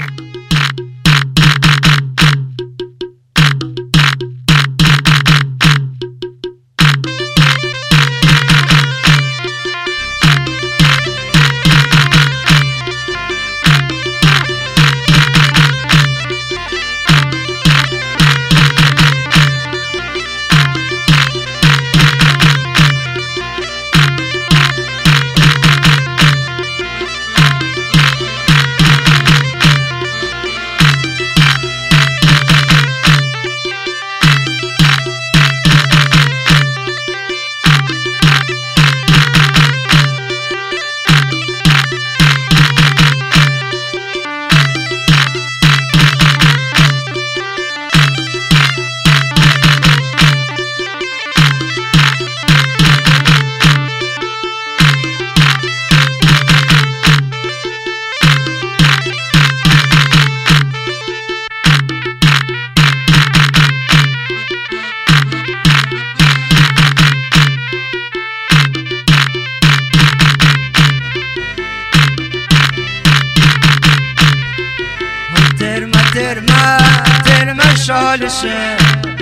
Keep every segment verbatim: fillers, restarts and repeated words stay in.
ترمه ترمه شالشه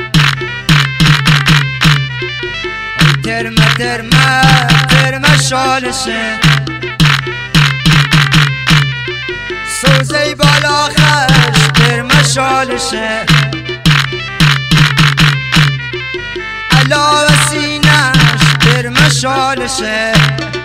ترمه ترمه ترمه شالشه سوزی بالا خش ترمه شالشه علاوه سینش ترمه شالشه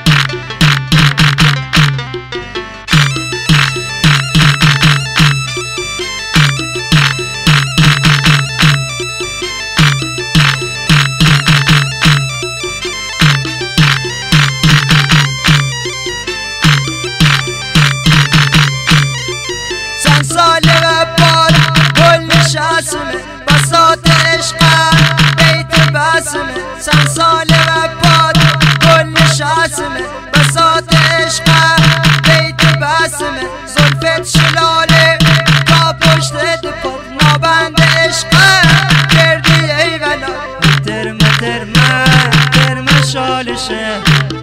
ساله و بار گل شاسمه بساط عشقه بیت باسمه سن ساله و بار گل شاسمه بساط عشقه بیت باسمه زلفت شلاله تا پشت دپت نابند عشقه کردی ای ولا ترمه ترمه ترمه شالشه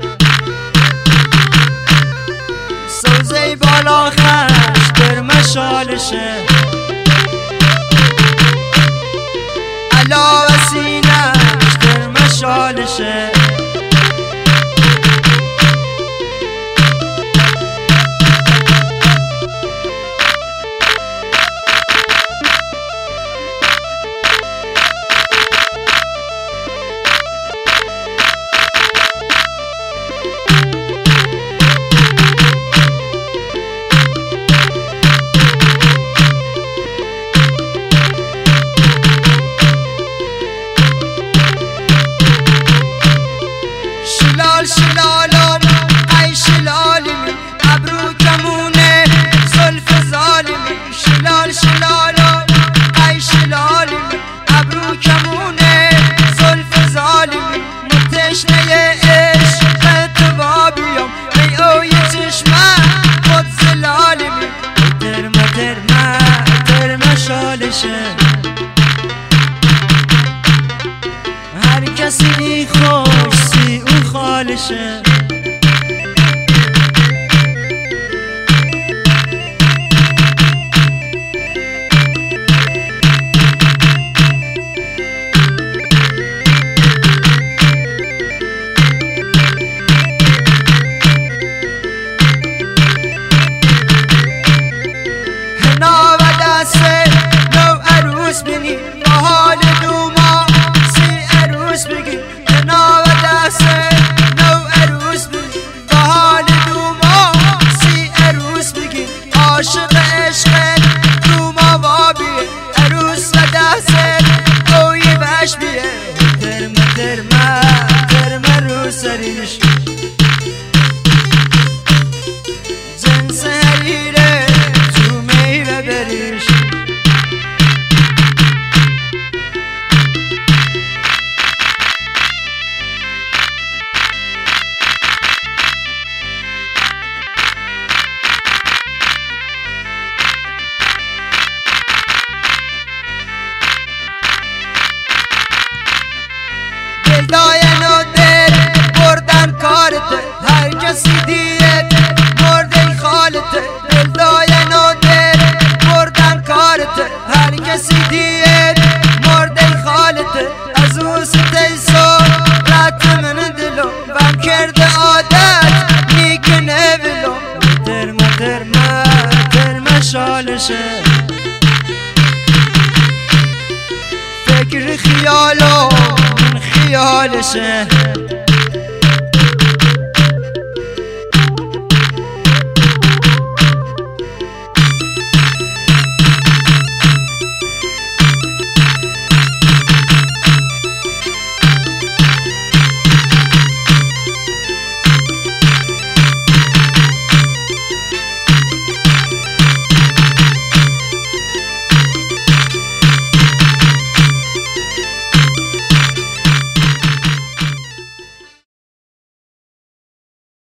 سوزی بالا خش ترمه شالشه علاوه سینش ترمه شالشه شلال شلالم ای شلالمی ابرو کمونه زلف ظالمی شلال شلالم ای شلالمی ابرو کمونه زلف ظالمی متشنه عشق توابیم می اوی چشمه خود زلالمی ترمه ترمه ترمه شالشه هر کسی خوش سی اون خالشه هنا و دست نو عروس بینی با حال دوما سی عروس بگی هنا و دست نو عروس بگی با حال دوما سی عروس بگی عاشق عشق دوما وابیه عروس و دست اوی بش بیه ترمه ترمه ترمه رو سریش جنس حریره تو میوه بریش دلدای نو دل بردن کارته هر کسی دید مرده خالته دلدای نو دل قرمت المشالشه فکر خیالو من خیالشه